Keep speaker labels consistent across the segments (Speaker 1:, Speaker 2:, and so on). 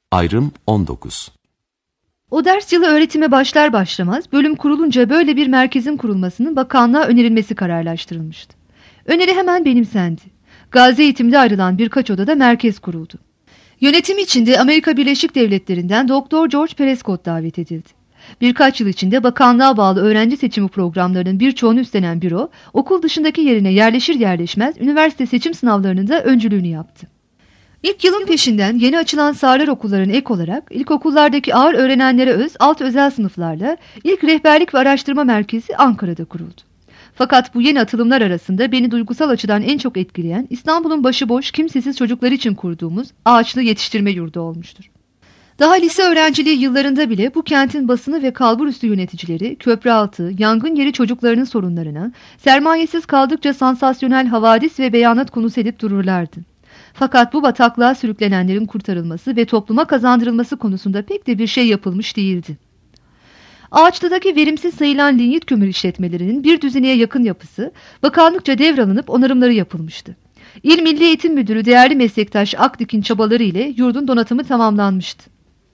Speaker 1: Ayrım 19.
Speaker 2: O ders yılı öğretime başlar başlamaz bölüm kurulunca böyle bir merkezin kurulmasının bakanlığa önerilmesi kararlaştırılmıştı. Öneri hemen benimsendi. Gazi eğitimde ayrılan birkaç odada merkez kuruldu. Yönetim içinde Amerika Birleşik Devletleri'nden Doktor George Prescott davet edildi. Birkaç yıl içinde bakanlığa bağlı öğrenci seçimi programlarının birçoğunu üstlenen büro, okul dışındaki yerine yerleşir yerleşmez üniversite seçim sınavlarının da öncülüğünü yaptı. İlk yılın peşinden yeni açılan Sağlar okullarına ek olarak ilkokullardaki ağır öğrenenlere öz alt özel sınıflarla ilk rehberlik ve araştırma merkezi Ankara'da kuruldu. Fakat bu yeni atılımlar arasında beni duygusal açıdan en çok etkileyen İstanbul'un başıboş kimsesiz çocuklar için kurduğumuz Ağaçlı Yetiştirme Yurdu olmuştur. Daha lise öğrenciliği yıllarında bile bu kentin basını ve kalburüstü yöneticileri köprüaltı, yangın yeri çocuklarının sorunlarına, sermayesiz kaldıkça sansasyonel havadis ve beyanat konusu edip dururlardı. Fakat bu bataklığa sürüklenenlerin kurtarılması ve topluma kazandırılması konusunda pek de bir şey yapılmış değildi. Ağaçlı'daki verimsiz sayılan linyit kömür işletmelerinin bir düzineye yakın yapısı bakanlıkça devralınıp onarımları yapılmıştı. İl Milli Eğitim Müdürü değerli meslektaş Akdik'in çabaları ile yurdun donatımı tamamlanmıştı.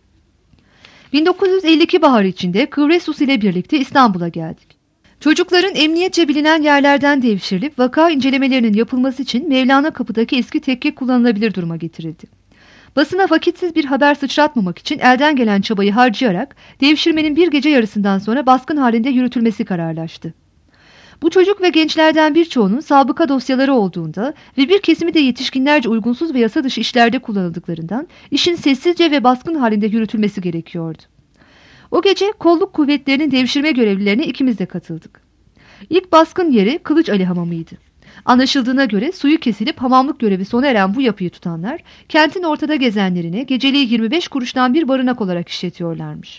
Speaker 2: 1952 baharı içinde Kıvresus ile birlikte İstanbul'a geldik. Çocukların emniyetçe bilinen yerlerden devşirilip vaka incelemelerinin yapılması için Mevlana Kapı'daki eski tekke kullanılabilir duruma getirildi. Basına vakitsiz bir haber sıçratmamak için elden gelen çabayı harcayarak devşirmenin bir gece yarısından sonra baskın halinde yürütülmesi kararlaştı. Bu çocuk ve gençlerden birçoğunun sabıka dosyaları olduğunda ve bir kesimi de yetişkinlerce uygunsuz ve yasa dışı işlerde kullanıldıklarından işin sessizce ve baskın halinde yürütülmesi gerekiyordu. O gece kolluk kuvvetlerinin devşirme görevlilerine ikimiz de katıldık. İlk baskın yeri Kılıç Ali Hamamı'ydı. Anlaşıldığına göre suyu kesilip hamamlık görevi sona eren bu yapıyı tutanlar, kentin ortada gezenlerine geceliği 25 kuruştan bir barınak olarak işletiyorlarmış.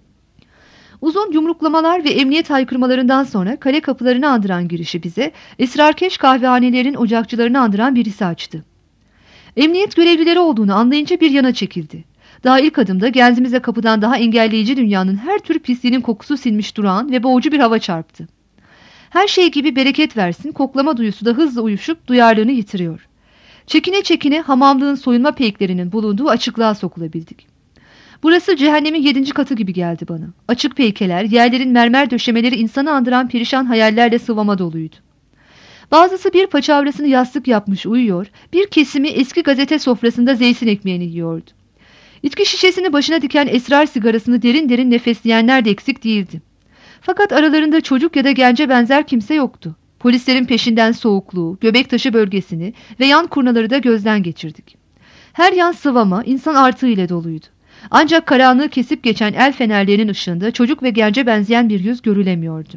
Speaker 2: Uzun yumruklamalar ve emniyet haykırmalarından sonra kale kapılarını andıran girişi bize, esrarkeş kahvehanelerinin ocakçılarını andıran birisi açtı. Emniyet görevlileri olduğunu anlayınca bir yana çekildi. Daha ilk adımda genzimize kapıdan daha engelleyici dünyanın her tür pisliğinin kokusu silmiş durağan ve boğucu bir hava çarptı. Her şey gibi bereket versin, koklama duyusu da hızla uyuşup duyarlılığını yitiriyor. Çekine çekine hamamlığın soyunma peyklerinin bulunduğu açıklığa sokulabildik. Burası cehennemin 7. katı gibi geldi bana. Açık peykeler, yerlerin mermer döşemeleri insanı andıran perişan hayallerle sıvama doluydu. Bazısı bir paçavrasını yastık yapmış uyuyor, bir kesimi eski gazete sofrasında zeytin ekmeğini yiyordu. İçki şişesini başına diken esrar sigarasını derin derin nefesleyenler de eksik değildi. Fakat aralarında çocuk ya da gence benzer kimse yoktu. Polislerin peşinden Soğukluğu, Göbektaşı bölgesini ve yan kurnaları da gözden geçirdik. Her yan sıvama, insan artığı ile doluydu. Ancak karanlığı kesip geçen el fenerlerinin ışığında çocuk ve gence benzeyen bir yüz görülemiyordu.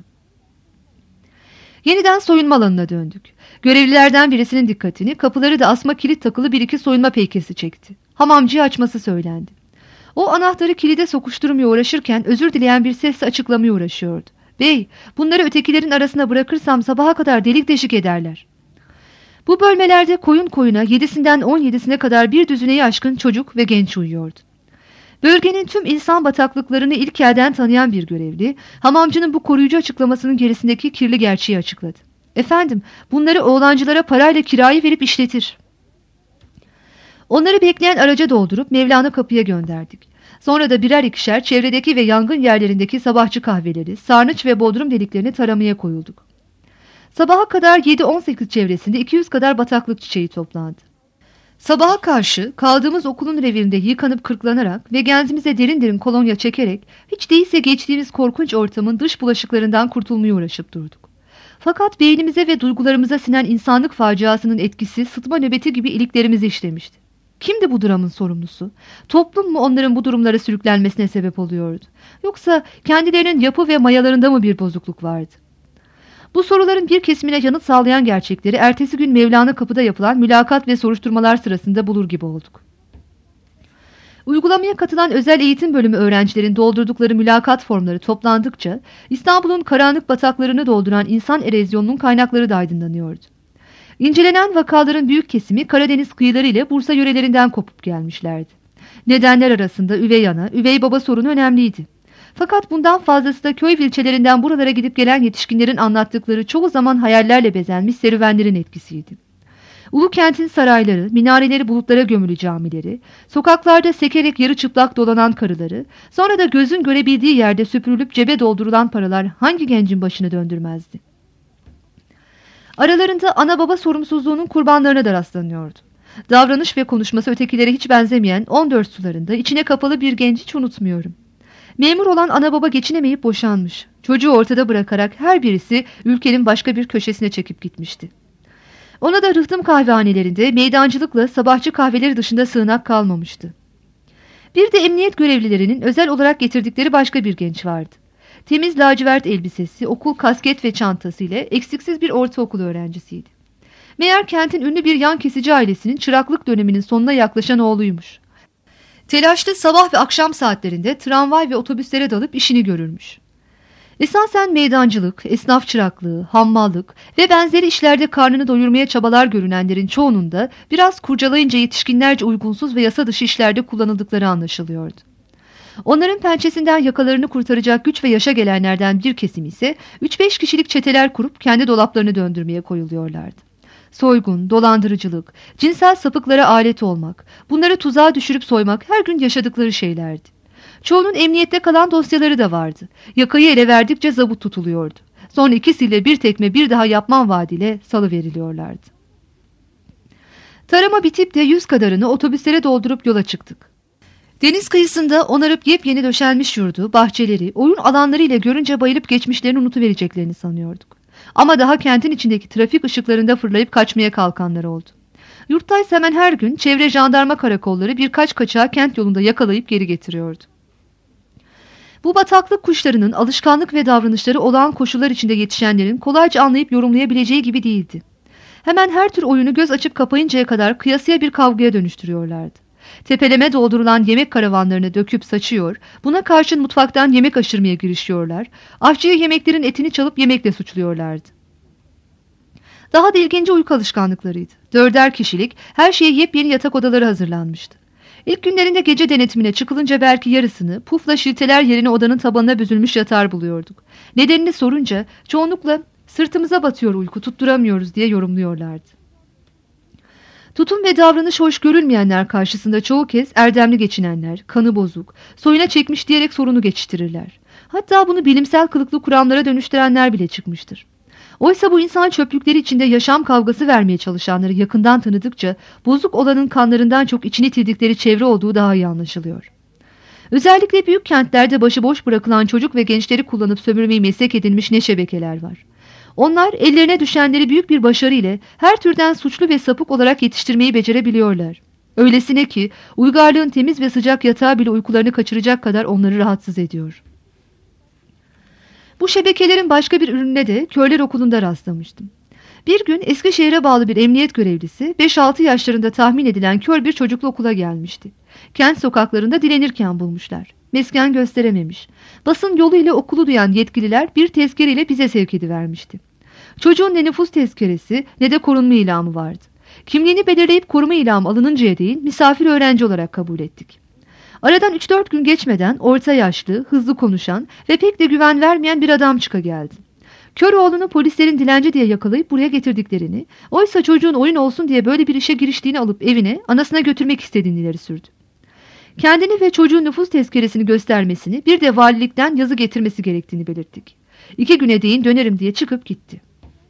Speaker 2: Yeniden soyunma alanına döndük. Görevlilerden birisinin dikkatini kapıları da asma kilit takılı bir iki soyunma peykesi çekti. Hamamcıya açması söylendi. O anahtarı kilide sokuşturmaya uğraşırken özür dileyen bir sesle açıklamaya uğraşıyordu. "Bey, bunları ötekilerin arasına bırakırsam sabaha kadar delik deşik ederler." Bu bölmelerde koyun koyuna 7'sinden 17'sine kadar bir düzineyi aşkın çocuk ve genç uyuyordu. Bölgenin tüm insan bataklıklarını ilk elden tanıyan bir görevli, hamamcının bu koruyucu açıklamasının gerisindeki kirli gerçeği açıkladı. "Efendim, bunları oğlancılara parayla kirayı verip işletir." Onları bekleyen araca doldurup Mevlana Kapı'ya gönderdik. Sonra da birer ikişer çevredeki ve yangın yerlerindeki sabahçı kahveleri, sarnıç ve bodrum deliklerini taramaya koyulduk. Sabaha kadar 7-18 çevresinde 200 kadar bataklık çiçeği toplandı. Sabaha karşı kaldığımız okulun revirinde yıkanıp kırklanarak ve genzimize derin derin kolonya çekerek hiç değilse geçtiğimiz korkunç ortamın dış bulaşıklarından kurtulmaya uğraşıp durduk. Fakat beynimize ve duygularımıza sinen insanlık faciasının etkisi sıtma nöbeti gibi iliklerimizi işlemişti. Kimdi bu dramın sorumlusu? Toplum mu onların bu durumlara sürüklenmesine sebep oluyordu? Yoksa kendilerinin yapı ve mayalarında mı bir bozukluk vardı? Bu soruların bir kesimine yanıt sağlayan gerçekleri ertesi gün Mevlana Kapı'da yapılan mülakat ve soruşturmalar sırasında bulur gibi olduk. Uygulamaya katılan özel eğitim bölümü öğrencilerin doldurdukları mülakat formları toplandıkça İstanbul'un karanlık bataklarını dolduran insan erozyonunun kaynakları da aydınlanıyordu. İncelenen vakaların büyük kesimi Karadeniz kıyıları ile Bursa yörelerinden kopup gelmişlerdi. Nedenler arasında üvey ana, üvey baba sorunu önemliydi. Fakat bundan fazlası da köy ilçelerinden buralara gidip gelen yetişkinlerin anlattıkları çoğu zaman hayallerle bezenmiş serüvenlerin etkisiydi. Ulu kentin sarayları, minareleri bulutlara gömülü camileri, sokaklarda sekerek yarı çıplak dolanan karıları, sonra da gözün görebildiği yerde süpürülüp cebe doldurulan paralar hangi gencin başını döndürmezdi? Aralarında ana baba sorumsuzluğunun kurbanlarına da rastlanıyordu. Davranış ve konuşması ötekilere hiç benzemeyen 14 sularında içine kapalı bir genç hiç unutmuyorum. Memur olan ana baba geçinemeyip boşanmış. Çocuğu ortada bırakarak her birisi ülkenin başka bir köşesine çekip gitmişti. Ona da rıhtım kahvehanelerinde meydancılıkla sabahçı kahveleri dışında sığınak kalmamıştı. Bir de emniyet görevlilerinin özel olarak getirdikleri başka bir genç vardı. Temiz lacivert elbisesi, okul kasket ve çantası ile eksiksiz bir ortaokul öğrencisiydi. Meğer kentin ünlü bir yan kesici ailesinin çıraklık döneminin sonuna yaklaşan oğluymuş. Telaşlı sabah ve akşam saatlerinde tramvay ve otobüslere dalıp işini görürmüş. Esasen meydancılık, esnaf çıraklığı, hammallık ve benzeri işlerde karnını doyurmaya çabalar görünenlerin çoğunun da biraz kurcalayınca yetişkinlerce uygunsuz ve yasa dışı işlerde kullanıldıkları anlaşılıyordu. Onların pençesinden yakalarını kurtaracak güç ve yaşa gelenlerden bir kesim ise 3-5 kişilik çeteler kurup kendi dolaplarını döndürmeye koyuluyorlardı. Soygun, dolandırıcılık, cinsel sapıklara alet olmak, bunları tuzağa düşürüp soymak her gün yaşadıkları şeylerdi. Çoğunun emniyette kalan dosyaları da vardı. Yakayı ele verdikçe zabut tutuluyordu. Sonra ikisiyle bir tekme bir daha yapmam vaadiyle salıveriliyorlardı. Tarama bitip de 100 kadarını otobüslere doldurup yola çıktık. Deniz kıyısında onarıp yepyeni döşenmiş yurdu, bahçeleri, oyun alanları ile görünce bayılıp geçmişlerini unutuvereceklerini sanıyorduk. Ama daha kentin içindeki trafik ışıklarında fırlayıp kaçmaya kalkanlar oldu. Yurttaysa hemen her gün çevre jandarma karakolları birkaç kaçağı kent yolunda yakalayıp geri getiriyordu. Bu bataklık kuşlarının alışkanlık ve davranışları olağan koşullar içinde yetişenlerin kolayca anlayıp yorumlayabileceği gibi değildi. Hemen her tür oyunu göz açıp kapayıncaya kadar kıyasıya bir kavgaya dönüştürüyorlardı. Tepeleme doldurulan yemek karavanlarını döküp saçıyor, buna karşın mutfaktan yemek aşırmaya girişiyorlar, aşçıyı yemeklerin etini çalıp yemekle suçluyorlardı. Daha da ilginci uyku alışkanlıklarıydı. 4'er kişilik, her şeye yepyeni yatak odaları hazırlanmıştı. İlk günlerinde gece denetimine çıkılınca belki yarısını pufla şilteler yerine odanın tabanına büzülmüş yatar buluyorduk. Nedenini sorunca çoğunlukla sırtımıza batıyor uyku tutturamıyoruz diye yorumluyorlardı. Tutum ve davranış hoş görülmeyenler karşısında çoğu kez erdemli geçinenler, kanı bozuk, soyuna çekmiş diyerek sorunu geçiştirirler. Hatta bunu bilimsel kılıklı kuramlara dönüştürenler bile çıkmıştır. Oysa bu insan çöplükleri içinde yaşam kavgası vermeye çalışanları yakından tanıdıkça bozuk olanın kanlarından çok içini itirdikleri çevre olduğu daha iyi anlaşılıyor. Özellikle büyük kentlerde başıboş bırakılan çocuk ve gençleri kullanıp sömürmeyi meslek edinmiş ne şebekeler var. Onlar ellerine düşenleri büyük bir başarı ile her türden suçlu ve sapık olarak yetiştirmeyi becerebiliyorlar. Öylesine ki uygarlığın temiz ve sıcak yatağı bile uykularını kaçıracak kadar onları rahatsız ediyor. Bu şebekelerin başka bir ürününe de körler okulunda rastlamıştım. Bir gün Eskişehir'e bağlı bir emniyet görevlisi 5-6 yaşlarında tahmin edilen kör bir çocukla okula gelmişti. Kent sokaklarında dilenirken bulmuşlar. Mesken gösterememiş. Basın yolu ile okulu duyan yetkililer bir tezkereyle bize sevk edivermişti. Çocuğun ne nüfus tezkeresi ne de korunma ilamı vardı. Kimliğini belirleyip koruma ilamı alınıncaya değil misafir öğrenci olarak kabul ettik. Aradan 3-4 gün geçmeden orta yaşlı, hızlı konuşan ve pek de güven vermeyen bir adam çıkageldi. Kör oğlunu polislerin dilenci diye yakalayıp buraya getirdiklerini, oysa çocuğun oyun olsun diye böyle bir işe giriştiğini alıp evine, anasına götürmek istediğini ileri sürdü. Kendini ve çocuğun nüfus tezkeresini göstermesini, bir de valilikten yazı getirmesi gerektiğini belirttik. 2 güne değin dönerim diye çıkıp gitti.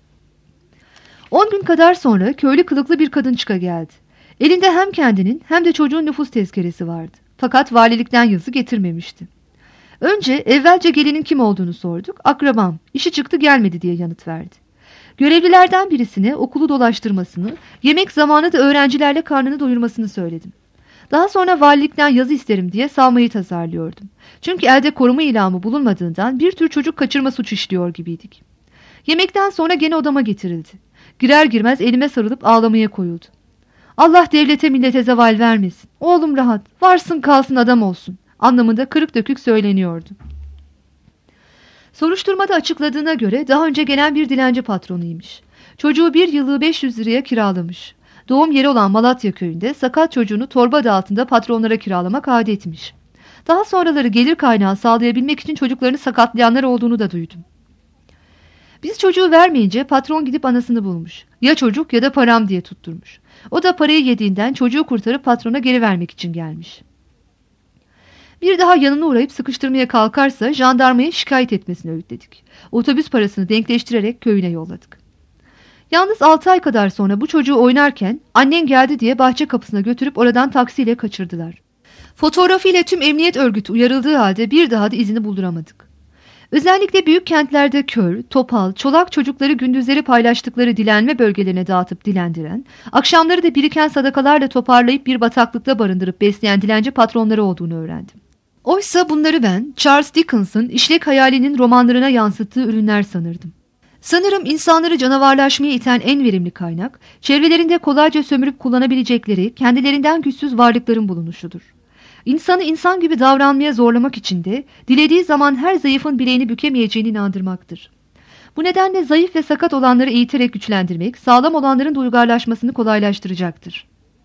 Speaker 2: 10 gün kadar sonra köylü kılıklı bir kadın çıkageldi. Elinde hem kendinin hem de çocuğun nüfus tezkeresi vardı. Fakat valilikten yazı getirmemişti. Önce evvelce gelinin kim olduğunu sorduk. Akrabam, işi çıktı gelmedi diye yanıt verdi. Görevlilerden birisine okulu dolaştırmasını, yemek zamanı da öğrencilerle karnını doyurmasını söyledim. Daha sonra valilikten yazı isterim diye savmayı tasarlıyordum. Çünkü elde koruma ilamı bulunmadığından bir tür çocuk kaçırma suçu işliyor gibiydik. Yemekten sonra gene odama getirildi. Girer girmez elime sarılıp ağlamaya koyuldu. Allah devlete millete zeval vermesin. Oğlum rahat, varsın kalsın adam olsun anlamında kırık dökük söyleniyordu. Soruşturmada açıkladığına göre daha önce gelen bir dilenci patronuymuş. Çocuğu 1 yıllığı 500 liraya kiralamış. Doğum yeri olan Malatya köyünde sakat çocuğunu torba adı altında patronlara kiralamak adetmiş. Daha sonraları gelir kaynağı sağlayabilmek için çocuklarını sakatlayanlar olduğunu da duydum. Biz çocuğu vermeyince patron gidip anasını bulmuş. Ya çocuk ya da param diye tutturmuş. O da parayı yediğinden çocuğu kurtarıp patrona geri vermek için gelmiş. Bir daha yanına uğrayıp sıkıştırmaya kalkarsa jandarmaya şikayet etmesini öğütledik. Otobüs parasını denkleştirerek köyüne yolladık. Yalnız 6 ay kadar sonra bu çocuğu oynarken annen geldi diye bahçe kapısına götürüp oradan taksiyle kaçırdılar. Fotoğrafıyla tüm emniyet örgütü uyarıldığı halde bir daha da izini bulduramadık. Özellikle büyük kentlerde kör, topal, çolak çocukları gündüzleri paylaştıkları dilenme bölgelerine dağıtıp dilendiren, akşamları da biriken sadakalarla toparlayıp bir bataklıkta barındırıp besleyen dilenci patronları olduğunu öğrendim. Oysa bunları ben Charles Dickens'ın İşlek Hayali'nin romanlarına yansıttığı ürünler sanırdım. Sanırım insanları canavarlaşmaya iten en verimli kaynak, çevrelerinde kolayca sömürüp kullanabilecekleri kendilerinden güçsüz varlıkların bulunuşudur. İnsanı insan gibi davranmaya zorlamak için de dilediği zaman her zayıfın bileğini bükemeyeceğini inandırmaktır. Bu nedenle zayıf ve sakat olanları eğiterek güçlendirmek, sağlam olanların da uygarlaşmasını kolaylaştıracaktır.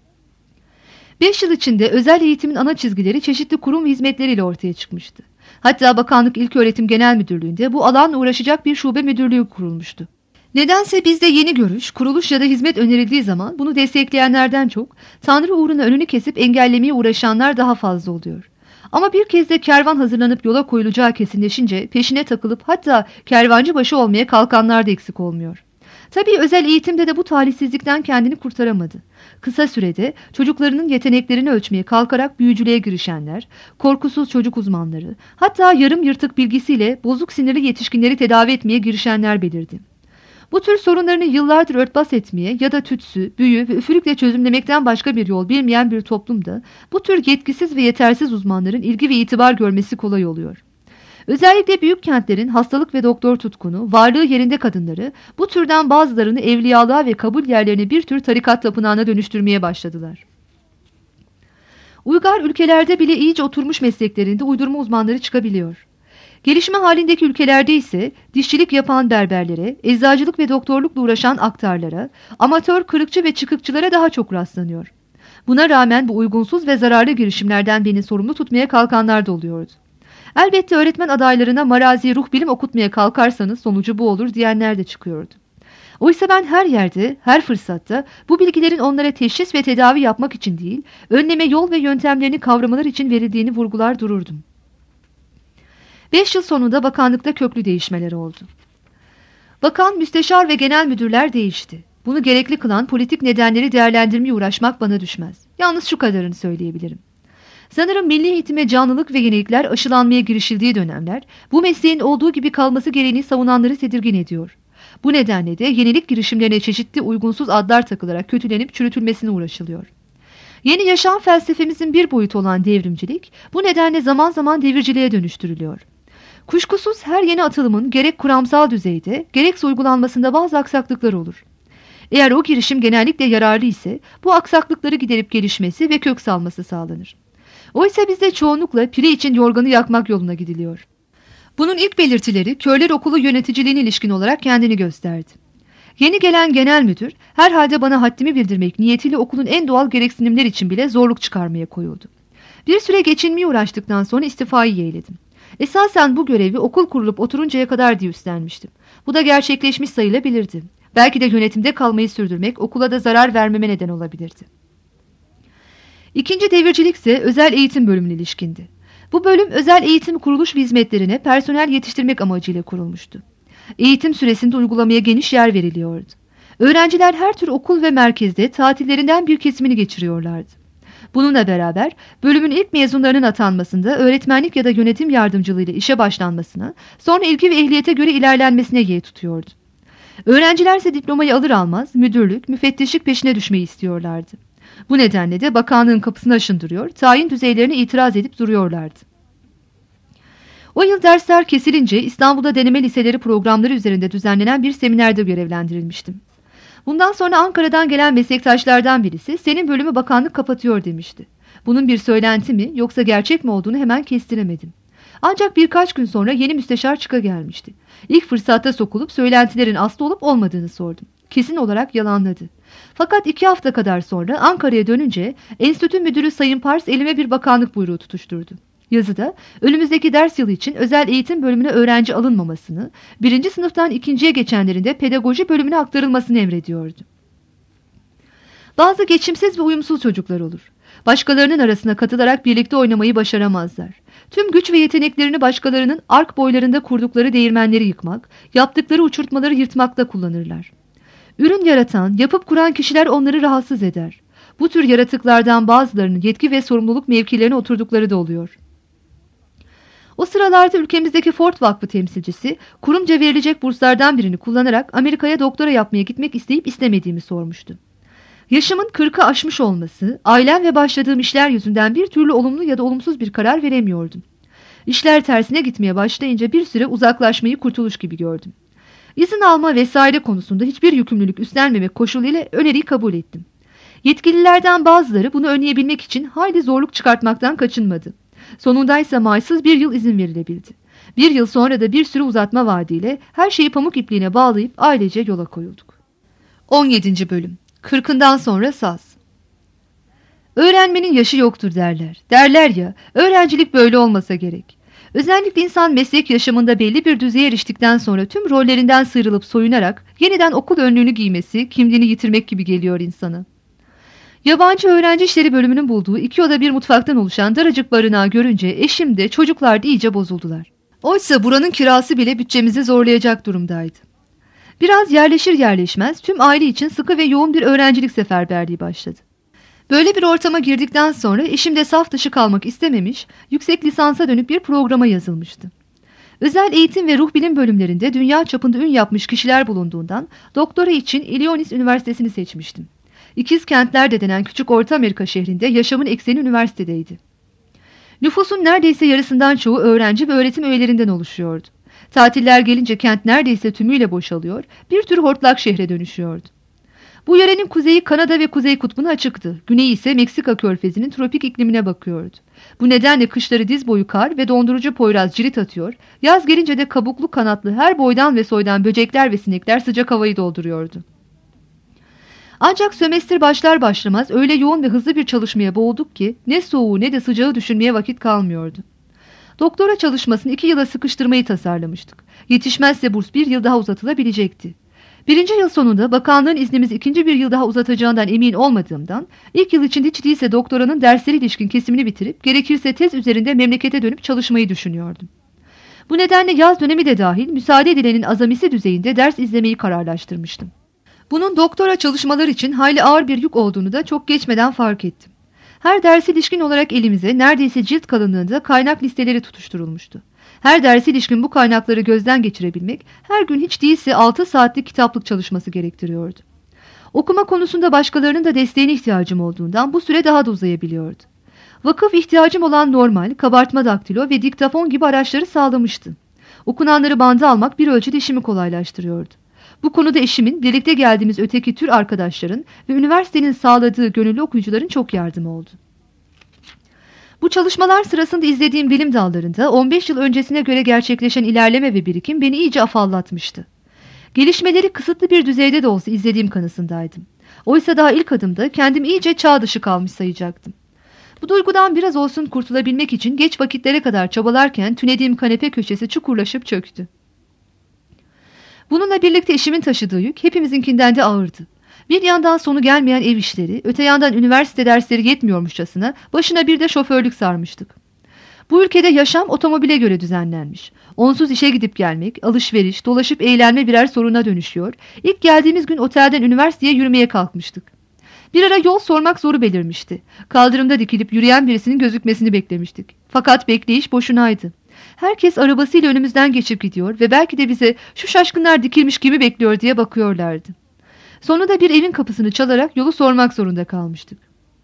Speaker 2: 5 yıl içinde özel eğitimin ana çizgileri çeşitli kurum ve hizmetleriyle ortaya çıkmıştı. Hatta Bakanlık İlköğretim Genel Müdürlüğü'nde bu alanla uğraşacak bir şube müdürlüğü kurulmuştu. Nedense bizde yeni görüş, kuruluş ya da hizmet önerildiği zaman bunu destekleyenlerden çok, Tanrı uğruna önünü kesip engellemeye uğraşanlar daha fazla oluyor. Ama bir kez de kervan hazırlanıp yola koyulacağı kesinleşince peşine takılıp hatta kervancı başı olmaya kalkanlar da eksik olmuyor. Tabii özel eğitimde de bu talihsizlikten kendini kurtaramadı. Kısa sürede çocuklarının yeteneklerini ölçmeye kalkarak büyücülüğe girişenler, korkusuz çocuk uzmanları, hatta yarım yırtık bilgisiyle bozuk sinirli yetişkinleri tedavi etmeye girişenler belirdi. Bu tür sorunlarını yıllardır örtbas etmeye ya da tütsü, büyü ve üfürükle çözümlemekten başka bir yol bilmeyen bir toplumda bu tür yetkisiz ve yetersiz uzmanların ilgi ve itibar görmesi kolay oluyor. Özellikle büyük kentlerin hastalık ve doktor tutkunu, varlığı yerinde kadınları bu türden bazılarını evliyalığa ve kabul yerlerine bir tür tarikat tapınağına dönüştürmeye başladılar. Uygar ülkelerde bile iyice oturmuş mesleklerinde uydurma uzmanları çıkabiliyor. Gelişme halindeki ülkelerde ise dişçilik yapan berberlere, eczacılık ve doktorlukla uğraşan aktarlara, amatör kırıkçı ve çıkıkçılara daha çok rastlanıyor. Buna rağmen bu uygunsuz ve zararlı girişimlerden beni sorumlu tutmaya kalkanlar da oluyordu. Elbette öğretmen adaylarına marazi ruh bilim okutmaya kalkarsanız sonucu bu olur diyenler de çıkıyordu. Oysa ben her yerde, her fırsatta bu bilgilerin onlara teşhis ve tedavi yapmak için değil, önleme yol ve yöntemlerini kavramalar için verildiğini vurgular dururdum. 5 yıl sonunda bakanlıkta köklü değişmeler oldu. Bakan, müsteşar ve genel müdürler değişti. Bunu gerekli kılan politik nedenleri değerlendirmeye uğraşmak bana düşmez. Yalnız şu kadarını söyleyebilirim. Sanırım milli eğitime canlılık ve yenilikler aşılanmaya girişildiği dönemler, bu mesleğin olduğu gibi kalması gereğini savunanları tedirgin ediyor. Bu nedenle de yenilik girişimlerine çeşitli uygunsuz adlar takılarak kötülenip çürütülmesine uğraşılıyor. Yeni yaşam felsefemizin bir boyutu olan devrimcilik, bu nedenle zaman zaman devirciliğe dönüştürülüyor. Kuşkusuz her yeni atılımın gerek kuramsal düzeyde, gerekse uygulanmasında bazı aksaklıklar olur. Eğer o girişim genellikle yararlı ise, bu aksaklıkları giderip gelişmesi ve kök salması sağlanır. Oysa bizde çoğunlukla pire için yorganı yakmak yoluna gidiliyor. Bunun ilk belirtileri körler okulu yöneticiliğine ilişkin olarak kendini gösterdi. Yeni gelen genel müdür herhalde bana haddimi bildirmek niyetiyle okulun en doğal gereksinimler için bile zorluk çıkarmaya koyuldu. Bir süre geçinmeye uğraştıktan sonra istifayı yeğledim. Esasen bu görevi okul kurulup oturuncaya kadar diye üstlenmiştim. Bu da gerçekleşmiş sayılabilirdi. Belki de yönetimde kalmayı sürdürmek okula da zarar vermeme neden olabilirdi. İkinci devircilik ise özel eğitim bölümüne ilişkindi. Bu bölüm özel eğitim kuruluş ve hizmetlerine personel yetiştirmek amacıyla kurulmuştu. Eğitim süresinde uygulamaya geniş yer veriliyordu. Öğrenciler her tür okul ve merkezde tatillerinden bir kesimini geçiriyorlardı. Bununla beraber bölümün ilk mezunlarının atanmasında öğretmenlik ya da yönetim yardımcılığıyla işe başlanmasına, sonra ilgi ve ehliyete göre ilerlenmesine yeğ tutuyordu. Öğrenciler ise diplomayı alır almaz müdürlük, müfettişlik peşine düşmeyi istiyorlardı. Bu nedenle de bakanlığın kapısını aşındırıyor, tayin düzeylerine itiraz edip duruyorlardı. O yıl dersler kesilince İstanbul'da deneme liseleri programları üzerinde düzenlenen bir seminerde görevlendirilmiştim. Bundan sonra Ankara'dan gelen meslektaşlardan birisi senin bölümü bakanlık kapatıyor demişti. Bunun bir söylenti mi yoksa gerçek mi olduğunu hemen kestiremedim. Ancak birkaç gün sonra yeni müsteşar çıka gelmişti. İlk fırsatta sokulup söylentilerin aslı olup olmadığını sordum. Kesin olarak yalanladı. Fakat 2 hafta kadar sonra Ankara'ya dönünce enstitü müdürü Sayın Pars elime bir bakanlık buyruğu tutuşturdu. Yazıda önümüzdeki ders yılı için özel eğitim bölümüne öğrenci alınmamasını, 1. sınıftan 2'ye geçenlerin de pedagoji bölümüne aktarılmasını emrediyordu. Bazı geçimsiz ve uyumsuz çocuklar olur. Başkalarının arasına katılarak birlikte oynamayı başaramazlar. Tüm güç ve yeteneklerini başkalarının ark boylarında kurdukları değirmenleri yıkmak, yaptıkları uçurtmaları yırtmakta kullanırlar. Ürün yaratan, yapıp kuran kişiler onları rahatsız eder. Bu tür yaratıklardan bazılarının yetki ve sorumluluk mevkilerine oturdukları da oluyor. O sıralarda ülkemizdeki Ford Vakfı temsilcisi, kurumca verilecek burslardan birini kullanarak Amerika'ya doktora yapmaya gitmek isteyip istemediğimi sormuştu. Yaşımın 40'ı aşmış olması, ailem ve başladığım işler yüzünden bir türlü olumlu ya da olumsuz bir karar veremiyordum. İşler tersine gitmeye başlayınca bir süre uzaklaşmayı kurtuluş gibi gördüm. İzin alma vesaire konusunda hiçbir yükümlülük üstlenmemek koşuluyla öneriyi kabul ettim. Yetkililerden bazıları bunu önleyebilmek için hayli zorluk çıkartmaktan kaçınmadı. Sonundaysa maaşsız bir yıl izin verilebildi. Bir yıl sonra da bir süre uzatma vaadiyle her şeyi pamuk ipliğine bağlayıp ailece yola koyulduk. 17. Bölüm 40'ından sonra saz. Öğrenmenin yaşı yoktur derler. Derler ya, öğrencilik böyle olmasa gerek. Özellikle insan meslek yaşamında belli bir düzeye eriştikten sonra tüm rollerinden sıyrılıp soyunarak yeniden okul önlüğünü giymesi, kimliğini yitirmek gibi geliyor insana. Yabancı öğrenci işleri bölümünün bulduğu 2 oda bir mutfaktan oluşan daracık barınağı görünce eşim de çocuklar da iyice bozuldular. Oysa buranın kirası bile bütçemizi zorlayacak durumdaydı. Biraz yerleşir yerleşmez tüm aile için sıkı ve yoğun bir öğrencilik seferberliği başladı. Böyle bir ortama girdikten sonra eşim de saf dışı kalmak istememiş, yüksek lisansa dönük bir programa yazılmıştı. Özel eğitim ve ruh bilim bölümlerinde dünya çapında ün yapmış kişiler bulunduğundan doktora için Illinois Üniversitesi'ni seçmiştim. İkiz kentler de denen küçük Orta Amerika şehrinde yaşamın ekseni üniversitedeydi. Nüfusun neredeyse yarısından çoğu öğrenci ve öğretim üyelerinden oluşuyordu. Tatiller gelince kent neredeyse tümüyle boşalıyor, bir tür hortlak şehre dönüşüyordu. Bu yörenin kuzeyi Kanada ve Kuzey Kutbu'na açıktı, güneyi ise Meksika körfezinin tropik iklimine bakıyordu. Bu nedenle kışları diz boyu kar ve dondurucu poyraz cirit atıyor, yaz gelince de kabuklu kanatlı her boydan ve soydan böcekler ve sinekler sıcak havayı dolduruyordu. Ancak sömestr başlar başlamaz öyle yoğun ve hızlı bir çalışmaya boğulduk ki ne soğuğu ne de sıcağı düşünmeye vakit kalmıyordu. Doktora çalışmasını 2 yıla sıkıştırmayı tasarlamıştık. Yetişmezse burs 1 yıl daha uzatılabilecekti. 1. yıl sonunda bakanlığın iznimizi 2. bir yıl daha uzatacağından emin olmadığımdan ilk yıl için hiç değilse doktoranın dersleri ilişkin kesimini bitirip gerekirse tez üzerinde memlekete dönüp çalışmayı düşünüyordum. Bu nedenle yaz dönemi de dahil müsaade edilenin azamisi düzeyinde ders izlemeyi kararlaştırmıştım. Bunun doktora çalışmalar için hayli ağır bir yük olduğunu da çok geçmeden fark ettim. Her derse ilişkin olarak elimize neredeyse cilt kalınlığında kaynak listeleri tutuşturulmuştu. Her derse ilişkin bu kaynakları gözden geçirebilmek her gün hiç değilse 6 saatlik kitaplık çalışması gerektiriyordu. Okuma konusunda başkalarının da desteğine ihtiyacım olduğundan bu süre daha da uzayabiliyordu. Vakıf ihtiyacım olan normal, kabartma daktilo ve diktafon gibi araçları sağlamıştı. Okunanları banda almak bir ölçüde işimi kolaylaştırıyordu. Bu konuda eşimin, birlikte geldiğimiz öteki tür arkadaşların ve üniversitenin sağladığı gönüllü okuyucuların çok yardımı oldu. Bu çalışmalar sırasında izlediğim bilim dallarında 15 yıl öncesine göre gerçekleşen ilerleme ve birikim beni iyice afallatmıştı. Gelişmeleri kısıtlı bir düzeyde de olsa izlediğim kanısındaydım. Oysa daha ilk adımda kendim iyice çağ dışı kalmış sayacaktım. Bu duygudan biraz olsun kurtulabilmek için geç vakitlere kadar çabalarken tünediğim kanepe köşesi çukurlaşıp çöktü. Bununla birlikte eşimin taşıdığı yük hepimizinkinden de ağırdı. Bir yandan sonu gelmeyen ev işleri, öte yandan üniversite dersleri yetmiyormuşçasına başına bir de şoförlük sarmıştık. Bu ülkede yaşam otomobile göre düzenlenmiş. Onsuz işe gidip gelmek, alışveriş, dolaşıp eğlenme birer soruna dönüşüyor. İlk geldiğimiz gün otelden üniversiteye yürümeye kalkmıştık. Bir ara yol sormak zoru belirmişti. Kaldırımda dikilip yürüyen birisinin gözükmesini beklemiştik. Fakat bekleyiş boşunaydı. Herkes arabasıyla önümüzden geçip gidiyor ve belki de bize şu şaşkınlar dikilmiş gibi bekliyor diye bakıyorlardı. Sonunda bir evin kapısını çalarak yolu sormak zorunda kalmıştık.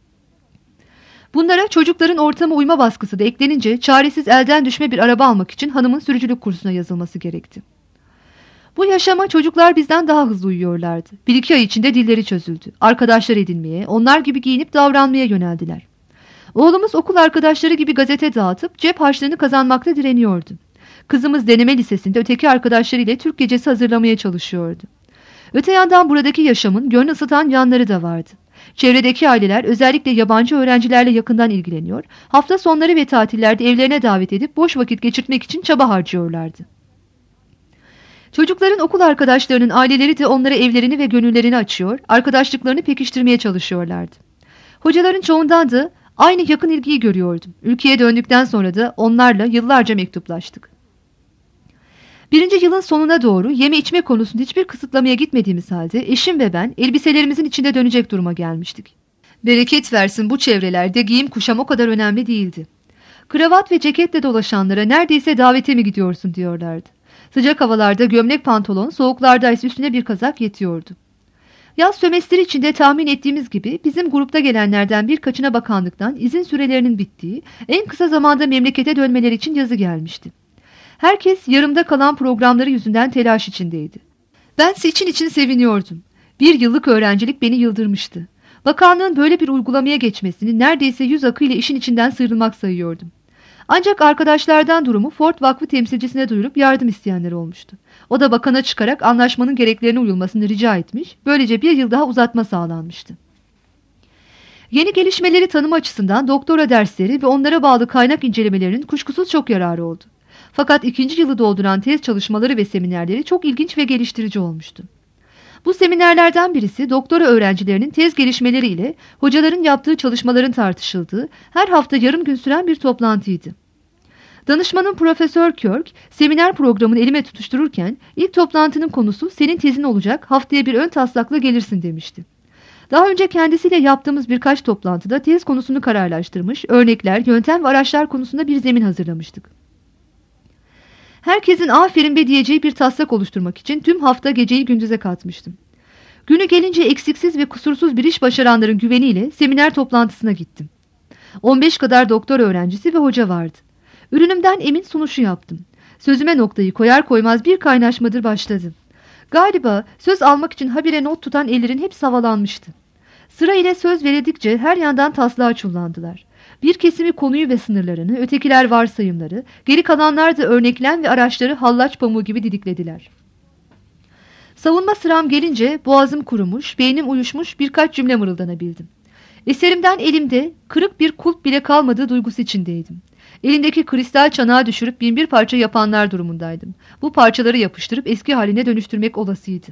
Speaker 2: Bunlara çocukların ortama uyma baskısı da eklenince çaresiz elden düşme bir araba almak için hanımın sürücülük kursuna yazılması gerekti. Bu yaşama çocuklar bizden daha hızlı uyuyorlardı. 1-2 ay içinde dilleri çözüldü. Arkadaşlar edinmeye, onlar gibi giyinip davranmaya yöneldiler. Oğlumuz okul arkadaşları gibi gazete dağıtıp cep harçlığını kazanmakta direniyordu. Kızımız deneme lisesinde öteki arkadaşlarıyla Türk gecesi hazırlamaya çalışıyordu. Öte yandan buradaki yaşamın gönlü ısıtan yanları da vardı. Çevredeki aileler özellikle yabancı öğrencilerle yakından ilgileniyor, hafta sonları ve tatillerde evlerine davet edip boş vakit geçirtmek için çaba harcıyorlardı. Çocukların okul arkadaşlarının aileleri de onlara evlerini ve gönüllerini açıyor, arkadaşlıklarını pekiştirmeye çalışıyorlardı. Hocaların çoğundan da aynı yakın ilgiyi görüyordum. Ülkeye döndükten sonra da onlarla yıllarca mektuplaştık. Birinci yılın sonuna doğru yeme içme konusunda hiçbir kısıtlamaya gitmediğimiz halde eşim ve ben elbiselerimizin içinde dönecek duruma gelmiştik. Bereket versin, bu çevrelerde giyim kuşam o kadar önemli değildi. Kravat ve ceketle dolaşanlara neredeyse davete mi gidiyorsun diyorlardı. Sıcak havalarda gömlek pantolon, soğuklarda ise üstüne bir kazak yetiyordu. Yaz sömestri içinde tahmin ettiğimiz gibi bizim grupta gelenlerden birkaçına bakanlıktan izin sürelerinin bittiği, en kısa zamanda memlekete dönmeleri için yazı gelmişti. Herkes yarımda kalan programları yüzünden telaş içindeydi. Bense için seviniyordum. Bir yıllık öğrencilik beni yıldırmıştı. Bakanlığın böyle bir uygulamaya geçmesini neredeyse yüz akıyla işin içinden sıyrılmak sayıyordum. Ancak arkadaşlardan durumu Ford Vakfı temsilcisine duyurup yardım isteyenler olmuştu. O da bakana çıkarak anlaşmanın gereklerine uyulmasını rica etmiş, böylece bir yıl daha uzatma sağlanmıştı. Yeni gelişmeleri tanıma açısından doktora dersleri ve onlara bağlı kaynak incelemelerinin kuşkusuz çok yararı oldu. Fakat ikinci yılı dolduran tez çalışmaları ve seminerleri çok ilginç ve geliştirici olmuştu. Bu seminerlerden birisi doktora öğrencilerinin tez gelişmeleri ile hocaların yaptığı çalışmaların tartışıldığı, her hafta yarım gün süren bir toplantıydı. Danışmanım Profesör Kirk, seminer programını elime tutuştururken ilk toplantının konusu senin tezin olacak, haftaya bir ön taslakla gelirsin demişti. Daha önce kendisiyle yaptığımız birkaç toplantıda tez konusunu kararlaştırmış, örnekler, yöntem ve araçlar konusunda bir zemin hazırlamıştık. Herkesin aferin be diyeceği bir taslak oluşturmak için tüm hafta geceyi gündüze katmıştım. Günü gelince eksiksiz ve kusursuz bir iş başaranların güveniyle seminer toplantısına gittim. 15 kadar doktor öğrencisi ve hoca vardı. Ürünümden emin sunuşu yaptım. Sözüme noktayı koyar koymaz bir kaynaşmadır başladı. Galiba söz almak için habire not tutan ellerin hepsi havalanmıştı. Sıra ile söz verildikçe her yandan taslağa çullandılar. Bir kesimi konuyu ve sınırlarını, ötekiler varsayımları, geri kalanlar da örneklem ve araçları hallaç pamuğu gibi didiklediler. Savunma sıram gelince boğazım kurumuş, beynim uyuşmuş birkaç cümle mırıldanabildim. Eserimden elimde kırık bir kulp bile kalmadığı duygusu içindeydim. Elindeki kristal çanağı düşürüp bin bir parça yapanlar durumundaydım. Bu parçaları yapıştırıp eski haline dönüştürmek olasıydı.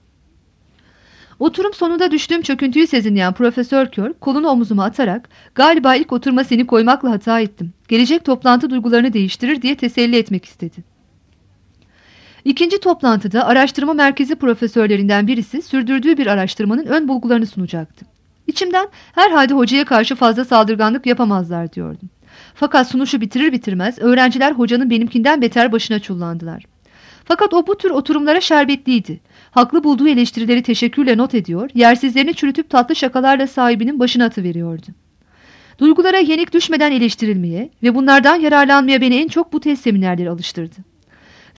Speaker 2: Oturum sonunda düştüğüm çöküntüyü sezinleyen Profesör Kirk kolunu omuzuma atarak galiba ilk oturma seni koymakla hata ettim. Gelecek toplantı duygularını değiştirir diye teselli etmek istedi. İkinci toplantıda araştırma merkezi profesörlerinden birisi sürdürdüğü bir araştırmanın ön bulgularını sunacaktı. İçimden herhalde hocaya karşı fazla saldırganlık yapamazlar diyordum. Fakat sunuşu bitirir bitirmez öğrenciler hocanın benimkinden beter başına çullandılar. Fakat o bu tür oturumlara şerbetliydi. Haklı bulduğu eleştirileri teşekkürle not ediyor, yersizlerini çürütüp tatlı şakalarla sahibinin başına atıveriyordu. Duygulara yenik düşmeden eleştirilmeye ve bunlardan yararlanmaya beni en çok bu tez seminerleri alıştırdı.